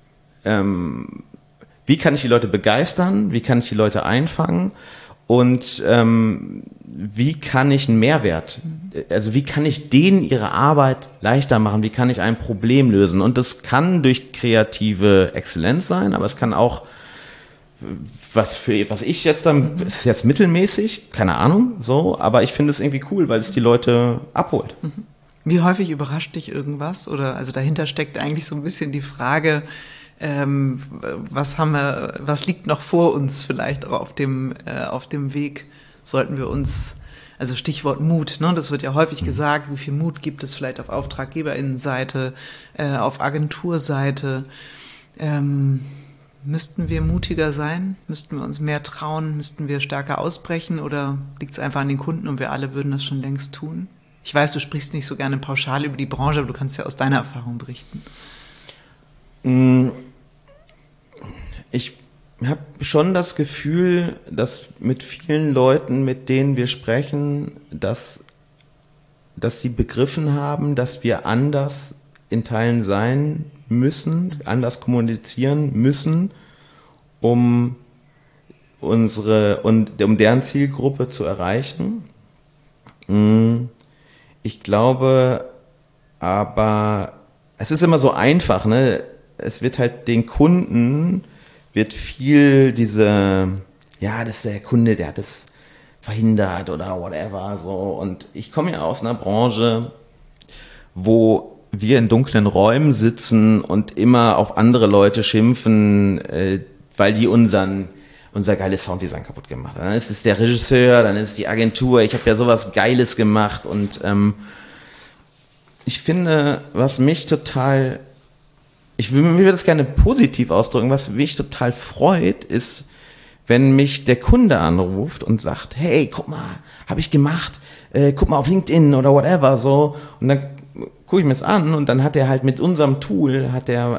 wie kann ich die Leute begeistern? Wie kann ich die Leute einfangen? Und wie kann ich einen Mehrwert, also wie kann ich denen ihre Arbeit leichter machen? Wie kann ich ein Problem lösen? Und das kann durch kreative Exzellenz sein, aber es kann auch, was ich jetzt dann, ist jetzt mittelmäßig, keine Ahnung, so, aber ich finde es irgendwie cool, weil es die Leute abholt. Wie häufig überrascht dich irgendwas? Oder, also dahinter steckt eigentlich so ein bisschen die Frage, Was liegt noch vor uns vielleicht auch auf dem Weg? Sollten wir uns, also Stichwort Mut, ne? Das wird ja häufig gesagt, wie viel Mut gibt es vielleicht auf AuftraggeberInnenseite, auf Agenturseite? Müssten wir mutiger sein? Müssten wir uns mehr trauen? Müssten wir stärker ausbrechen? Oder liegt es einfach an den Kunden und wir alle würden das schon längst tun? Ich weiß, du sprichst nicht so gerne pauschal über die Branche, aber du kannst ja aus deiner Erfahrung berichten. Ich habe schon das Gefühl, dass mit vielen Leuten, mit denen wir sprechen, dass sie begriffen haben, dass wir anders in Teilen sein müssen, anders kommunizieren müssen, um deren Zielgruppe zu erreichen. Ich glaube aber, es ist immer so einfach, ne? Es wird halt den Kunden, wird viel das ist der Kunde, der hat es verhindert oder whatever, so. Und ich komme ja aus einer Branche, wo wir in dunklen Räumen sitzen und immer auf andere Leute schimpfen, weil die unser geiles Sounddesign kaputt gemacht haben. Dann ist es der Regisseur, dann ist es die Agentur, ich habe ja sowas Geiles gemacht und ich finde, ich würde das gerne positiv ausdrücken, was mich total freut, ist, wenn mich der Kunde anruft und sagt, hey, guck mal, habe ich gemacht, guck mal auf LinkedIn oder whatever, so. Und dann gucke ich mir es an und dann hat er halt mit unserem Tool,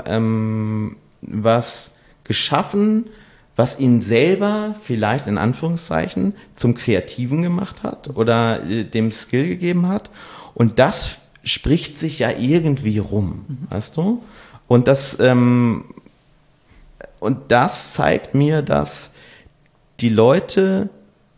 was geschaffen, was ihn selber vielleicht in Anführungszeichen zum Kreativen gemacht hat oder dem Skill gegeben hat. Und das spricht sich ja irgendwie rum, weißt du? Und das zeigt mir, dass die Leute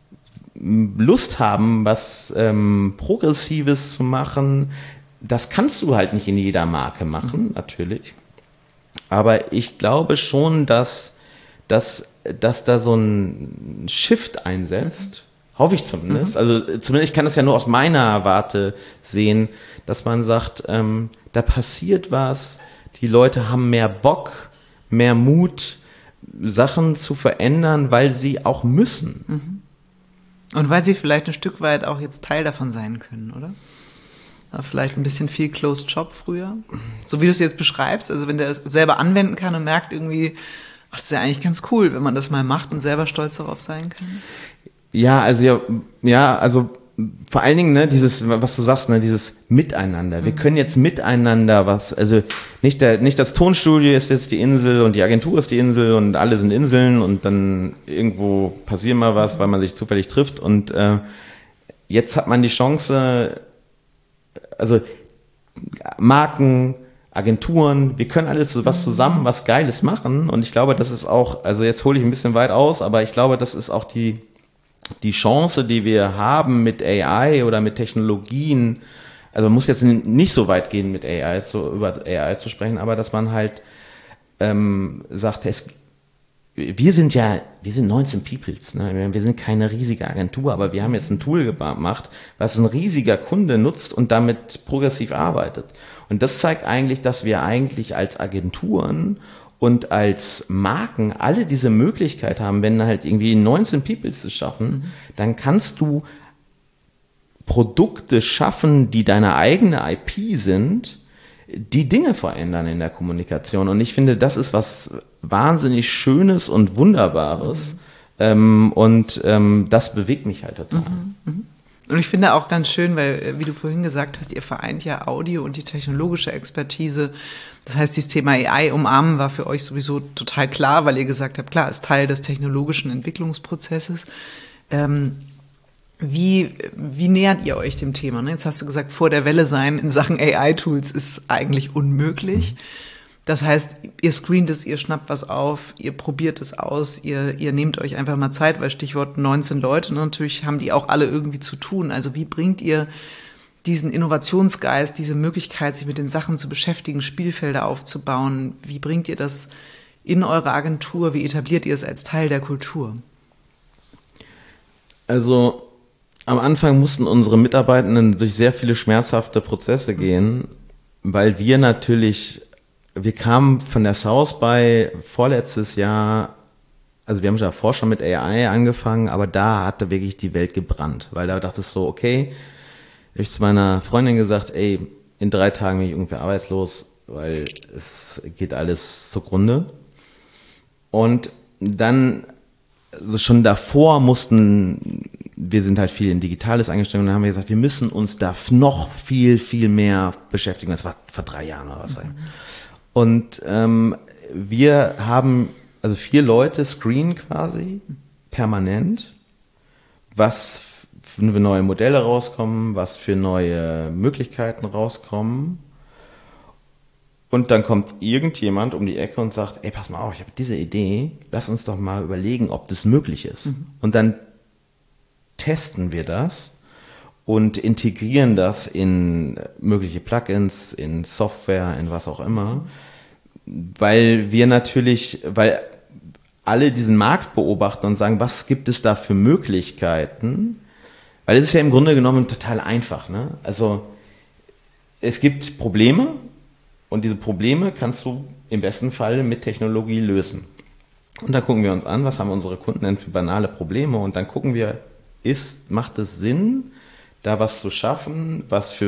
Lust haben, was Progressives zu machen. Das kannst du halt nicht in jeder Marke machen, natürlich. Aber ich glaube schon, dass da so ein Shift einsetzt. Hoffe ich zumindest. Also zumindest, ich kann das ja nur aus meiner Warte sehen, dass man sagt, da passiert was. Die Leute haben mehr Bock, mehr Mut, Sachen zu verändern, weil sie auch müssen. Und weil sie vielleicht ein Stück weit auch jetzt Teil davon sein können, oder? Vielleicht ein bisschen viel Closed Shop früher. So wie du es jetzt beschreibst, also wenn der es selber anwenden kann und merkt irgendwie, ach, das ist ja eigentlich ganz cool, wenn man das mal macht und selber stolz darauf sein kann. Also vor allen Dingen, ne, dieses, was du sagst, ne, dieses Miteinander. Wir können jetzt miteinander nicht das Tonstudio ist jetzt die Insel und die Agentur ist die Insel und alle sind Inseln und dann irgendwo passiert mal was, weil man sich zufällig trifft und jetzt hat man die Chance, also Marken, Agenturen, wir können alles was zusammen, was Geiles machen und ich glaube, das ist auch, also jetzt hole ich ein bisschen weit aus, aber ich glaube, das ist auch die Chance, die wir haben mit AI oder mit Technologien, also man muss jetzt nicht so weit gehen mit über AI zu sprechen, aber dass man halt sagt, wir sind 19 Peoples, ne? Wir sind keine riesige Agentur, aber wir haben jetzt ein Tool gemacht, was ein riesiger Kunde nutzt und damit progressiv arbeitet. Und das zeigt eigentlich, dass wir eigentlich als Agenturen und als Marken alle diese Möglichkeit haben, wenn halt irgendwie 19 Peoples zu schaffen, dann kannst du Produkte schaffen, die deine eigene IP sind, die Dinge verändern in der Kommunikation. Und ich finde, das ist was wahnsinnig Schönes und Wunderbares. Das bewegt mich halt total. Und ich finde auch ganz schön, weil, wie du vorhin gesagt hast, ihr vereint ja Audio und die technologische Expertise. Das heißt, dieses Thema AI umarmen war für euch sowieso total klar, weil ihr gesagt habt, klar, ist Teil des technologischen Entwicklungsprozesses. Wie nähert ihr euch dem Thema? Jetzt hast du gesagt, vor der Welle sein in Sachen AI-Tools ist eigentlich unmöglich. Das heißt, ihr screent es, ihr schnappt was auf, ihr probiert es aus, ihr nehmt euch einfach mal Zeit, weil Stichwort 19 Leute, natürlich haben die auch alle irgendwie zu tun. Also wie bringt ihr diesen Innovationsgeist, diese Möglichkeit, sich mit den Sachen zu beschäftigen, Spielfelder aufzubauen, wie bringt ihr das in eure Agentur, wie etabliert ihr es als Teil der Kultur? Also am Anfang mussten unsere Mitarbeitenden durch sehr viele schmerzhafte Prozesse gehen, weil wir natürlich wir kamen von der South by vorletztes Jahr, also wir haben davor schon mit AI angefangen, aber da hatte wirklich die Welt gebrannt, weil da dachte ich so, okay, habe ich zu meiner Freundin gesagt, ey, in 3 Tagen bin ich ungefähr arbeitslos, weil es geht alles zugrunde. Und dann, also schon davor wir sind halt viel in Digitales eingestellt und dann haben wir gesagt, wir müssen uns da noch viel, viel mehr beschäftigen. Das war vor 3 Jahren oder was. Und wir haben also 4 Leute screenen quasi permanent, was für neue Modelle rauskommen, was für neue Möglichkeiten rauskommen. Und dann kommt irgendjemand um die Ecke und sagt, ey, pass mal auf, ich habe diese Idee, lass uns doch mal überlegen, ob das möglich ist. Und dann testen wir das und integrieren das in mögliche Plugins, in Software, in was auch immer, weil alle diesen Markt beobachten und sagen, was gibt es da für Möglichkeiten? Weil es ist ja im Grunde genommen total einfach, ne? Also es gibt Probleme und diese Probleme kannst du im besten Fall mit Technologie lösen. Und dann gucken wir uns an, was haben unsere Kunden denn für banale Probleme und dann gucken wir, macht es Sinn, da was zu schaffen, was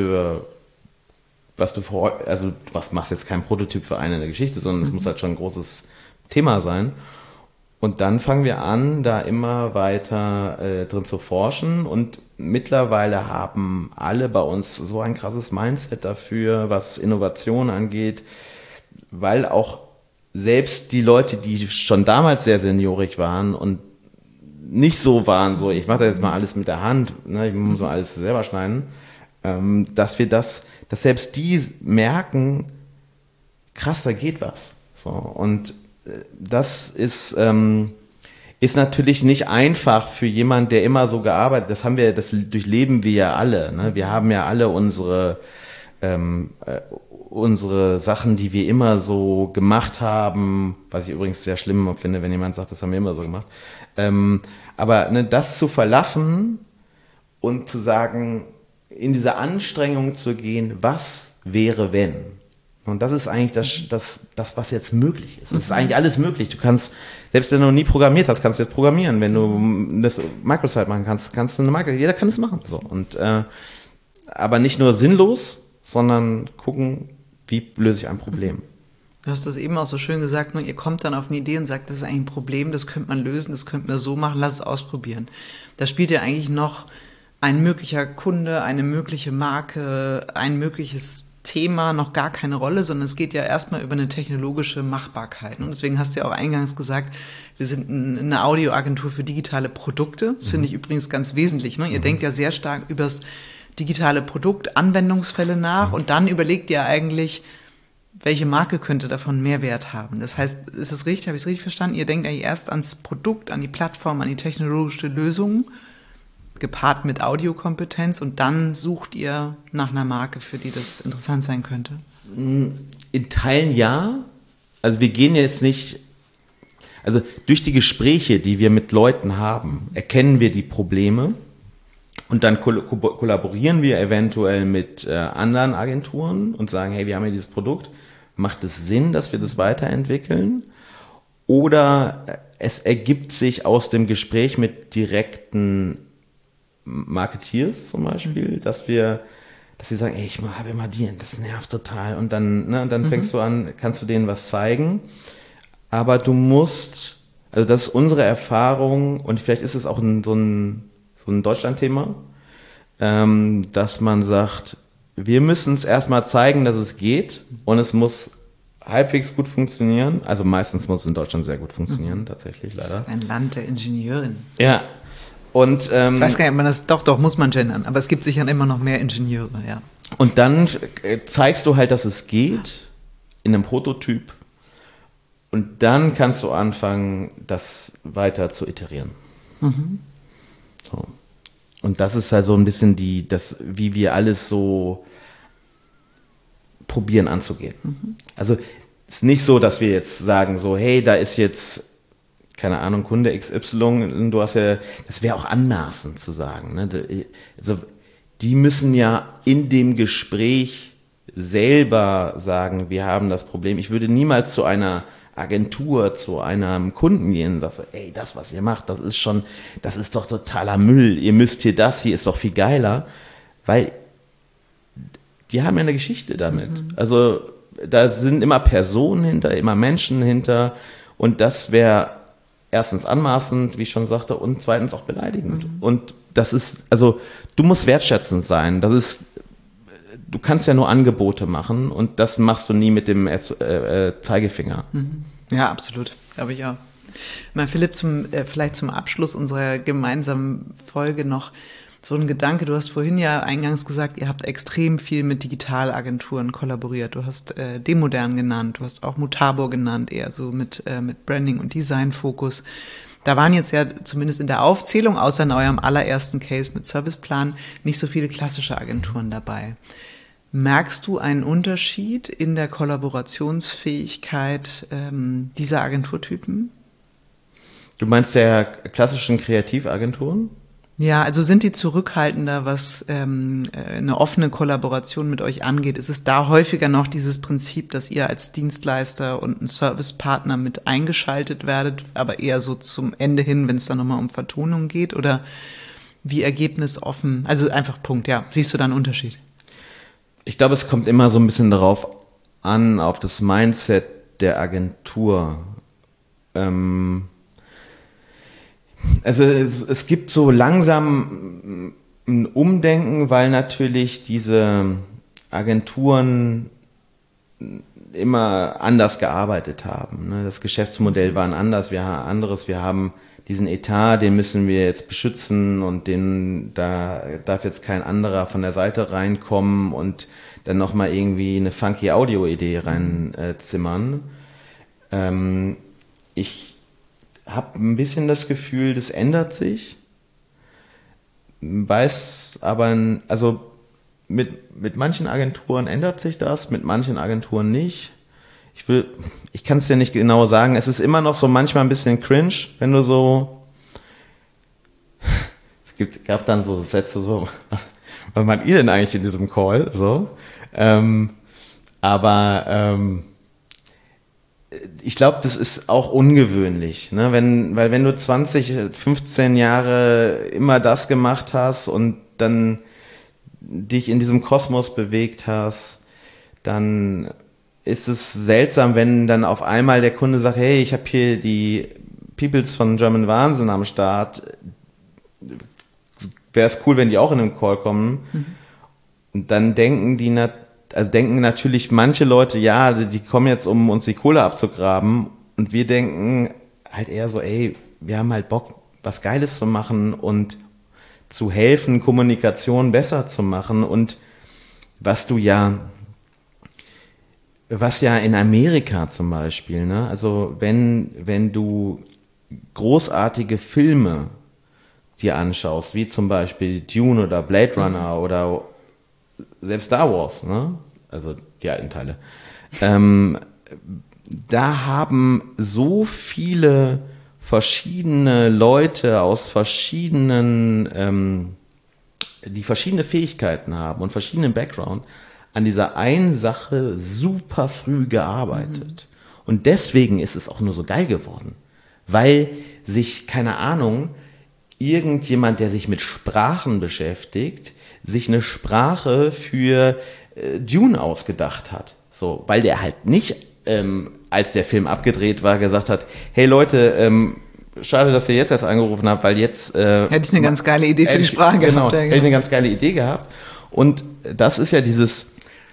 machst jetzt kein Prototyp für eine Geschichte, sondern es muss halt schon ein großes Thema sein. Und dann fangen wir an, da immer weiter drin zu forschen und mittlerweile haben alle bei uns so ein krasses Mindset dafür, was Innovation angeht, weil auch selbst die Leute, die schon damals sehr seniorig waren und nicht so waren, so ich mache das jetzt mal alles mit der Hand, ne, ich muss mal alles selber schneiden, dass selbst die merken, krass, da geht was. So, und das ist natürlich nicht einfach für jemanden, der immer so gearbeitet, das durchleben wir ja alle, ne? Wir haben ja alle unsere Sachen, die wir immer so gemacht haben, was ich übrigens sehr schlimm finde, wenn jemand sagt, das haben wir immer so gemacht. Aber ne, das zu verlassen und zu sagen, in diese Anstrengung zu gehen, was wäre, wenn? Und das ist eigentlich das, was jetzt möglich ist. Es ist eigentlich alles möglich. Du kannst, selbst wenn du noch nie programmiert hast, kannst du jetzt programmieren. Wenn du das Microsite machen kannst du eine Microsite. Jeder kann es machen. So. Und, aber nicht nur sinnlos, sondern gucken, wie löse ich ein Problem. Du hast das eben auch so schön gesagt, ihr kommt dann auf eine Idee und sagt, das ist eigentlich ein Problem, das könnte man lösen, das könnte man so machen, lass es ausprobieren. Da spielt ja eigentlich noch ein möglicher Kunde, eine mögliche Marke, ein mögliches Thema noch gar keine Rolle, sondern es geht ja erstmal über eine technologische Machbarkeit. Und deswegen hast du ja auch eingangs gesagt, wir sind eine Audioagentur für digitale Produkte. Das finde ich übrigens ganz wesentlich. Ne? Ihr denkt ja sehr stark über das digitale Produkt, Anwendungsfälle nach und dann überlegt ihr eigentlich, welche Marke könnte davon Mehrwert haben. Das heißt, ist es richtig, habe ich es richtig verstanden? Ihr denkt eigentlich erst ans Produkt, an die Plattform, an die technologische Lösung, gepaart mit Audiokompetenz und dann sucht ihr nach einer Marke, für die das interessant sein könnte? In Teilen ja. Also wir gehen jetzt nicht, also durch die Gespräche, die wir mit Leuten haben, erkennen wir die Probleme und dann kollaborieren wir eventuell mit anderen Agenturen und sagen, hey, wir haben ja dieses Produkt, macht es Sinn, dass wir das weiterentwickeln? Oder es ergibt sich aus dem Gespräch mit direkten Marketeers zum Beispiel, dass sie sagen, ey, ich habe immer die, das nervt total. Und dann fängst du an, kannst du denen was zeigen. Aber du musst, also das ist unsere Erfahrung und vielleicht ist es auch so ein Deutschland-Thema, dass man sagt, wir müssen es erstmal zeigen, dass es geht und es muss halbwegs gut funktionieren. Also meistens muss es in Deutschland sehr gut funktionieren, tatsächlich leider. Das ist ein Land der Ingenieurin. Ja. Und, ich weiß gar nicht, ob man das, doch, muss man gendern, aber es gibt sicher immer noch mehr Ingenieure, ja. Und dann zeigst du halt, dass es geht in einem Prototyp und dann kannst du anfangen, das weiter zu iterieren. So. Und das ist halt so ein bisschen wie wir alles so probieren anzugehen. Also es ist nicht so, dass wir jetzt sagen so, hey, da ist jetzt keine Ahnung, Kunde XY, du hast ja, das wäre auch anmaßend zu sagen, ne? Also, die müssen ja in dem Gespräch selber sagen, wir haben das Problem. Ich würde niemals zu einer Agentur, zu einem Kunden gehen und sagen, ey, das, was ihr macht, das ist doch totaler Müll. Ihr müsst hier ist doch viel geiler. Weil die haben ja eine Geschichte damit. Also da sind immer Personen hinter, immer Menschen hinter. Und das wäre erstens anmaßend, wie ich schon sagte, und zweitens auch beleidigend. Und das ist, also du musst wertschätzend sein. Du kannst ja nur Angebote machen und das machst du nie mit dem Zeigefinger. Ja, absolut. Glaube ich auch. Mal Philipp, vielleicht zum Abschluss unserer gemeinsamen Folge noch so ein Gedanke. Du hast vorhin ja eingangs gesagt, ihr habt extrem viel mit Digitalagenturen kollaboriert. Du hast Demodern genannt, du hast auch Mutabor genannt, eher so mit Branding und Design-Fokus. Da waren jetzt ja zumindest in der Aufzählung, außer in eurem allerersten Case mit Serviceplan, nicht so viele klassische Agenturen dabei. Merkst du einen Unterschied in der Kollaborationsfähigkeit dieser Agenturtypen? Du meinst der klassischen Kreativagenturen? Ja, also sind die zurückhaltender, was eine offene Kollaboration mit euch angeht? Ist es da häufiger noch dieses Prinzip, dass ihr als Dienstleister und ein Servicepartner mit eingeschaltet werdet, aber eher so zum Ende hin, wenn es dann nochmal um Vertonung geht? Oder wie ergebnisoffen? Also einfach Punkt, ja. Siehst du da einen Unterschied? Ich glaube, es kommt immer so ein bisschen darauf an, auf das Mindset der Agentur. Also es gibt so langsam ein Umdenken, weil natürlich diese Agenturen immer anders gearbeitet haben. Das Geschäftsmodell war ein anderes. Wir haben diesen Etat, den müssen wir jetzt beschützen und da darf jetzt kein anderer von der Seite reinkommen und dann nochmal irgendwie eine funky Audio-Idee reinzimmern. Ich habe ein bisschen das Gefühl, das ändert sich. Weiß aber, also mit manchen Agenturen ändert sich das, mit manchen Agenturen nicht. Ich kann es dir nicht genau sagen. Es ist immer noch so manchmal ein bisschen cringe, wenn du so, gab dann so Sätze so, was meint ihr denn eigentlich in diesem Call? So, ich glaube, das ist auch ungewöhnlich, ne? Weil wenn du 15 Jahre immer das gemacht hast und dann dich in diesem Kosmos bewegt hast, dann ist es seltsam, wenn dann auf einmal der Kunde sagt, hey, ich habe hier die Peoples von German Wahnsinn am Start. Wäre es cool, wenn die auch in den Call kommen. Und dann denken natürlich manche Leute, ja, die kommen jetzt, um uns die Kohle abzugraben. Und wir denken halt eher so, ey, wir haben halt Bock, was Geiles zu machen und zu helfen, Kommunikation besser zu machen. Und was ja in Amerika zum Beispiel, ne? Also wenn du großartige Filme dir anschaust, wie zum Beispiel Dune oder Blade Runner oder selbst Star Wars, ne? Also die alten Teile, da haben so viele verschiedene Leute aus verschiedenen, die verschiedene Fähigkeiten haben und verschiedenen Background, an dieser einen Sache super früh gearbeitet. Und deswegen ist es auch nur so geil geworden. Weil sich, keine Ahnung, irgendjemand, der sich mit Sprachen beschäftigt, sich eine Sprache für Dune ausgedacht hat. So, weil der halt nicht, als der Film abgedreht war, gesagt hat, hey Leute, schade, dass ihr jetzt erst angerufen habt, weil jetzt... hätte ich eine ganz geile Idee für die Sprache gehabt. Genau, hätte ich eine ganz geile Idee gehabt. Und das ist ja dieses...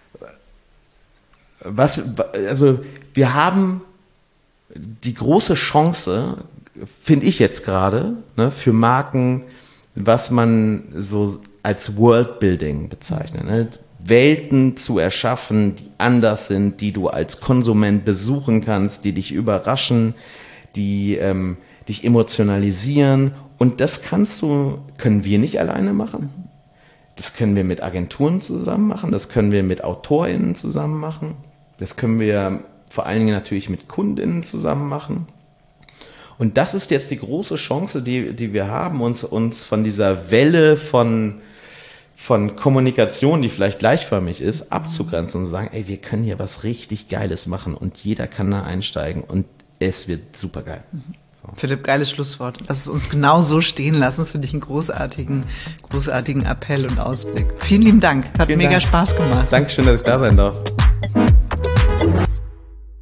wir haben die große Chance, finde ich jetzt gerade, ne, für Marken, was man so als Worldbuilding bezeichnet, ne? Welten zu erschaffen, die anders sind, die du als Konsument besuchen kannst, die dich überraschen, die dich emotionalisieren. Und das können wir nicht alleine machen. Das können wir mit Agenturen zusammen machen, das können wir mit AutorInnen zusammen machen. Das können wir vor allen Dingen natürlich mit KundInnen zusammen machen. Und das ist jetzt die große Chance, die wir haben, uns von dieser Welle von von Kommunikation, die vielleicht gleichförmig ist, abzugrenzen und zu sagen, ey, wir können hier was richtig Geiles machen und jeder kann da einsteigen und es wird super geil. So. Philipp, geiles Schlusswort. Lass es uns genau so stehen lassen. Das finde ich einen großartigen Appell und Ausblick. Vielen lieben Dank. Hat mega Spaß gemacht. Dankeschön, dass ich da sein darf.